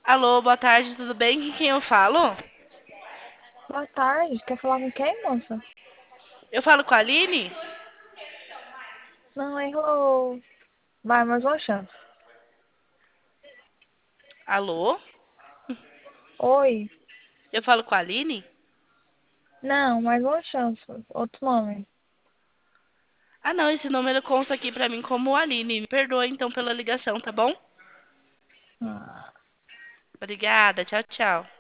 Alô, boa tarde, tudo bem? Com quem eu falo? Boa tarde, quer falar com quem, moça? Eu falo com a Aline? Não, errou. Vai, mais uma chance. Alô? Oi. Eu falo com a Aline? Não, mais uma chance. Outro nome. Ah, não, esse número consta aqui pra mim como Aline. Me perdoa então pela ligação, tá bom? Ah. Obrigada, tchau, tchau.